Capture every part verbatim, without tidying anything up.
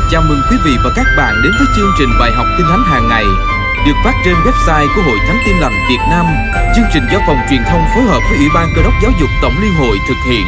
Chào mừng quý vị và các bạn đến với chương trình bài học Kinh Thánh hàng ngày được phát trên website của Hội Thánh Tin Lành Việt Nam. Chương trình do Phòng Truyền thông phối hợp với Ủy ban Cơ đốc Giáo dục Tổng Liên hội thực hiện.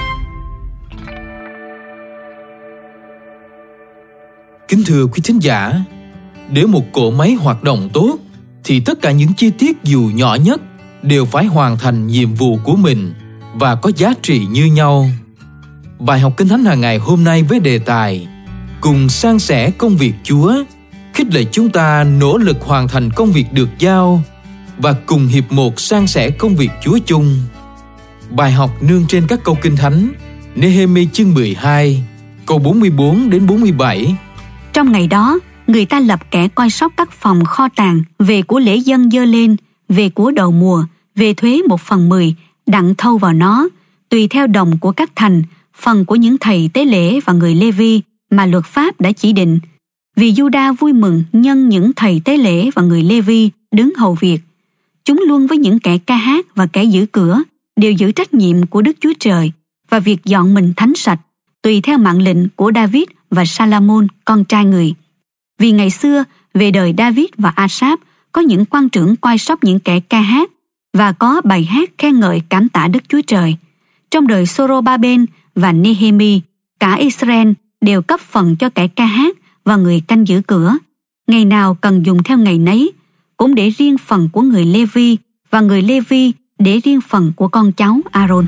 Kính thưa quý thính giả, để một cỗ máy hoạt động tốt thì tất cả những chi tiết dù nhỏ nhất đều phải hoàn thành nhiệm vụ của mình và có giá trị như nhau. Bài học Kinh Thánh hàng ngày hôm nay với đề tài cùng san sẻ công việc Chúa, khích lệ chúng ta nỗ lực hoàn thành công việc được giao và cùng hiệp một san sẻ công việc Chúa chung. Bài học nương trên các câu Kinh Thánh Nê-hê-mi chương mười hai, câu bốn mươi bốn đến bốn mươi bảy. Trong ngày đó, người ta lập kẻ coi sóc các phòng kho tàng về của lễ dân dơ lên, về của đầu mùa, về thuế một phần mười, đặng thâu vào nó, tùy theo đồng của các thành, phần của những thầy tế lễ và người Lê-vi mà luật pháp đã chỉ định. Vì Giu-đa vui mừng nhân những thầy tế lễ và người Lê-vi đứng hầu việc. Chúng luôn với những kẻ ca hát và kẻ giữ cửa đều giữ trách nhiệm của Đức Chúa Trời và việc dọn mình thánh sạch, tùy theo mạng lệnh của David và Sa-la-môn con trai người. Vì ngày xưa, về đời David và A-sáp, có những quan trưởng coi sóc những kẻ ca hát và có bài hát khen ngợi cảm tạ Đức Chúa Trời. Trong đời Sô-rô-ba-bên và Nê-hê-mi, cả Israel đều cấp phần cho kẻ ca hát và người canh giữ cửa. Ngày nào cần dùng theo ngày nấy, cũng để riêng phần của người Lê-vi và người Lê-vi để riêng phần của con cháu A-rôn.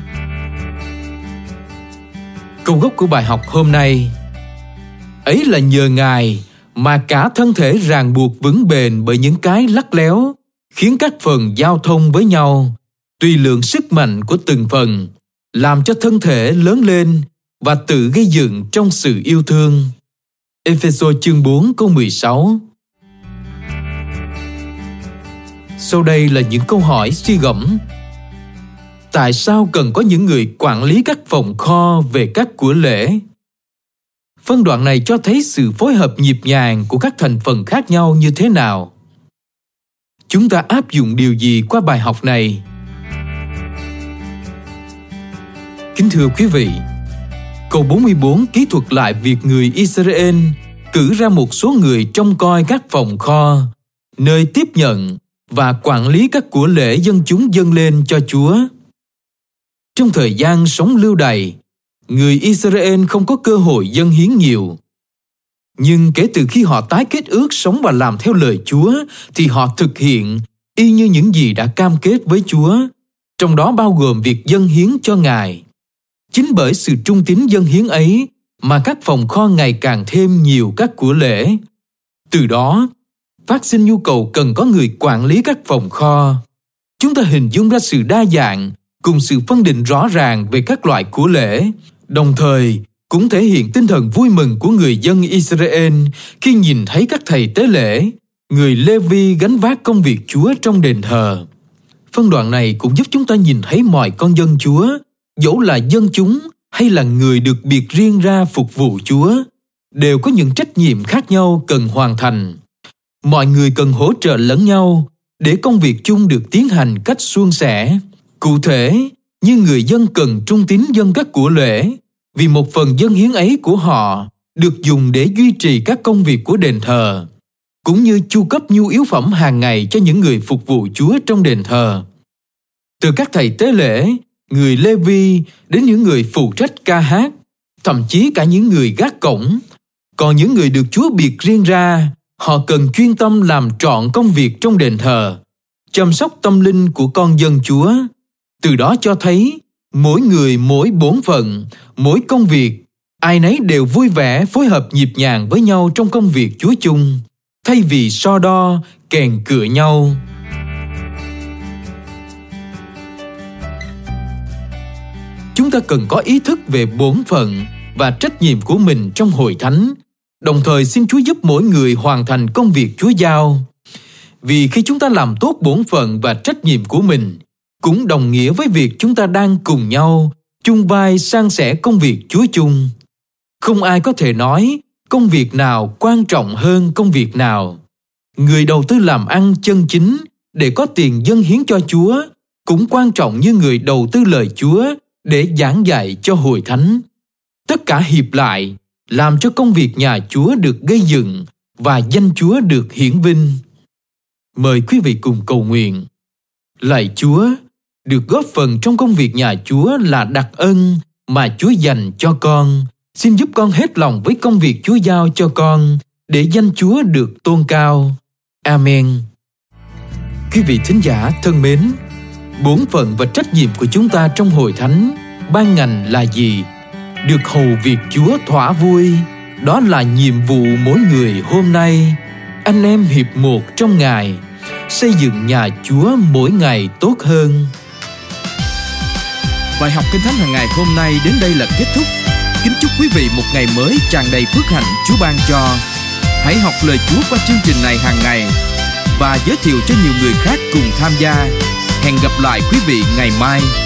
Câu gốc của bài học hôm nay: ấy là nhờ Ngài mà cả thân thể ràng buộc vững bền bởi những cái lắt léo, khiến các phần giao thông với nhau, tùy lượng sức mạnh của từng phần, làm cho thân thể lớn lên và tự gây dựng trong sự yêu thương. Ê-phê-sô chương bốn câu mười sáu. Sau đây là những câu hỏi suy gẫm. Tại sao cần có những người quản lý các phòng kho về các của lễ? Phân đoạn này cho thấy sự phối hợp nhịp nhàng của các thành phần khác nhau như thế nào. Chúng ta áp dụng điều gì qua bài học này? Kính thưa quý vị, câu bốn mươi bốn kỹ thuật lại việc người Israel cử ra một số người trông coi các phòng kho, nơi tiếp nhận và quản lý các của lễ dân chúng dâng lên cho Chúa. Trong thời gian sống lưu đày, người Israel không có cơ hội dâng hiến nhiều. Nhưng kể từ khi họ tái kết ước sống và làm theo lời Chúa, thì họ thực hiện y như những gì đã cam kết với Chúa, trong đó bao gồm việc dâng hiến cho Ngài. Chính bởi sự trung tín dâng hiến ấy mà các phòng kho ngày càng thêm nhiều các của lễ. Từ đó, phát sinh nhu cầu cần có người quản lý các phòng kho. Chúng ta hình dung ra sự đa dạng cùng sự phân định rõ ràng về các loại của lễ, đồng thời cũng thể hiện tinh thần vui mừng của người dân Israel khi nhìn thấy các thầy tế lễ, người Lê-vi gánh vác công việc Chúa trong đền thờ. Phân đoạn này cũng giúp chúng ta nhìn thấy mọi con dân Chúa, dẫu là dân chúng hay là người được biệt riêng ra phục vụ Chúa, đều có những trách nhiệm khác nhau cần hoàn thành. Mọi người cần hỗ trợ lẫn nhau để công việc chung được tiến hành cách suôn sẻ. Cụ thể, như người dân cần trung tín dâng các của lễ, vì một phần dâng hiến ấy của họ được dùng để duy trì các công việc của đền thờ, cũng như chu cấp nhu yếu phẩm hàng ngày cho những người phục vụ Chúa trong đền thờ. Từ các thầy tế lễ, người Lê-vi đến những người phụ trách ca hát, thậm chí cả những người gác cổng. Còn những người được Chúa biệt riêng ra, họ cần chuyên tâm làm trọn công việc trong đền thờ, chăm sóc tâm linh của con dân Chúa. Từ đó cho thấy, mỗi người mỗi bổn phận, mỗi công việc, ai nấy đều vui vẻ phối hợp nhịp nhàng với nhau trong công việc Chúa chung, thay vì so đo, kèn cựa nhau. Chúng ta cần có ý thức về bổn phận và trách nhiệm của mình trong hội thánh, đồng thời xin Chúa giúp mỗi người hoàn thành công việc Chúa giao. Vì khi chúng ta làm tốt bổn phận và trách nhiệm của mình, cũng đồng nghĩa với việc chúng ta đang cùng nhau, chung vai san sẻ công việc Chúa chung. Không ai có thể nói công việc nào quan trọng hơn công việc nào. Người đầu tư làm ăn chân chính để có tiền dâng hiến cho Chúa cũng quan trọng như người đầu tư lời Chúa để giảng dạy cho hội thánh. Tất cả hiệp lại làm cho công việc nhà Chúa được gây dựng và danh Chúa được hiển vinh. Mời quý vị cùng cầu nguyện. Lạy Chúa, được góp phần trong công việc nhà Chúa là đặc ân mà Chúa dành cho con. Xin giúp con hết lòng với công việc Chúa giao cho con để danh Chúa được tôn cao. Amen. Quý vị thính giả thân mến, bổn phận và trách nhiệm của chúng ta trong hội thánh ban ngành là gì? Được hầu việc Chúa thỏa vui, đó là nhiệm vụ mỗi người hôm nay. Anh em hiệp một trong Ngài, xây dựng nhà Chúa mỗi ngày tốt hơn. Bài học Kinh Thánh hàng ngày hôm nay đến đây là kết thúc. Kính chúc quý vị một ngày mới tràn đầy phước hạnh Chúa ban cho. Hãy học lời Chúa qua chương trình này hàng ngày và giới thiệu cho nhiều người khác cùng tham gia. Hẹn gặp lại quý vị ngày mai.